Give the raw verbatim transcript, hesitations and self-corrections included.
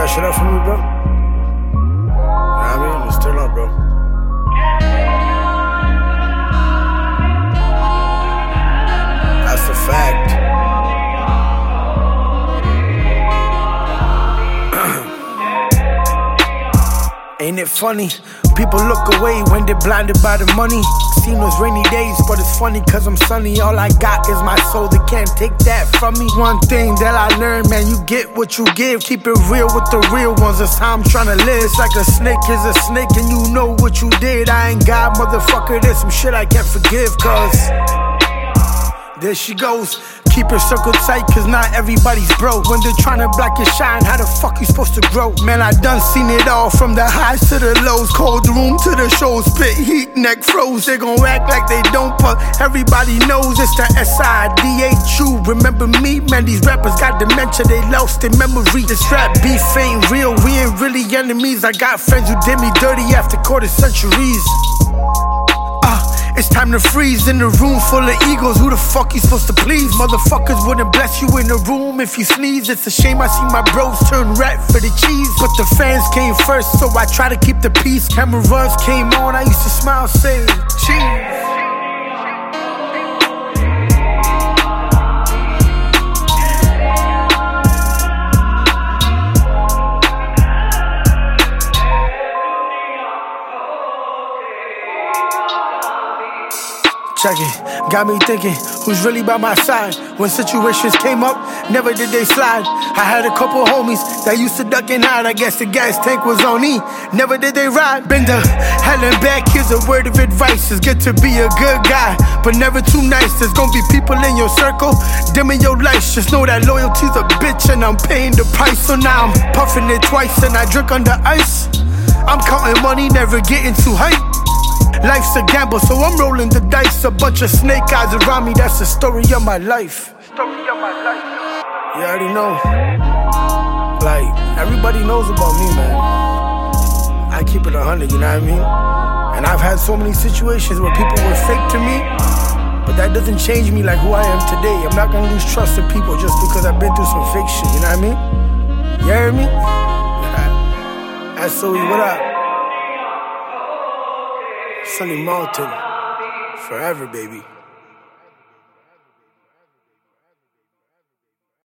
that shit up for me, bro? You know what I mean? It's still up, bro. That's the fact. Ain't it funny? People look away when they're blinded by the money. Seen those rainy days, but it's funny cause I'm sunny. All I got is my soul, they can't take that from me. One thing that I learned, man, you get what you give. Keep it real with the real ones, that's how I'm tryna live. It's like a snake is a snake and you know what you did. I ain't God, motherfucker, there's some shit I can't forgive. Cause there she goes. Keep your circle tight, cause not everybody's broke. When they're trying to block your shine, how the fuck you supposed to grow? Man, I done seen it all, from the highs to the lows. Cold room to the shows, spit heat, neck froze. They gon' act like they don't, but everybody knows it's the S I D H U. Remember me? Man, these rappers got dementia, they lost their memory. This rap beef ain't real, we ain't really enemies. I got friends who did me dirty after quarter centuries. It's time to freeze in a room full of egos. Who the fuck you supposed to please? Motherfuckers wouldn't bless you in a room if you sneeze. It's a shame I see my bros turn rat for the cheese. But the fans came first, so I try to keep the peace. Cameras came on, I used to smile, say cheese. Check it, got me thinking, who's really by my side? When situations came up, never did they slide. I had a couple homies that used to duck and hide. I guess the gas tank was on E, never did they ride. Been to hell and back, here's a word of advice. It's good to be a good guy, but never too nice. There's gonna be people in your circle, dimming your lights. Just know that loyalty's a bitch and I'm paying the price. So now I'm puffing it twice and I drink under ice. I'm counting money, never getting too hype. Life's a gamble, so I'm rolling the dice. A bunch of snake eyes around me, that's the story of my life. Story of my life. You already know. Like, everybody knows about me, man. I keep it a hundred, you know what I mean? And I've had so many situations where people were fake to me, but that doesn't change me like who I am today. I'm not gonna lose trust in people just because I've been through some fake shit, you know what I mean? You hear me? That's so what up? Sonny Malton, forever, baby.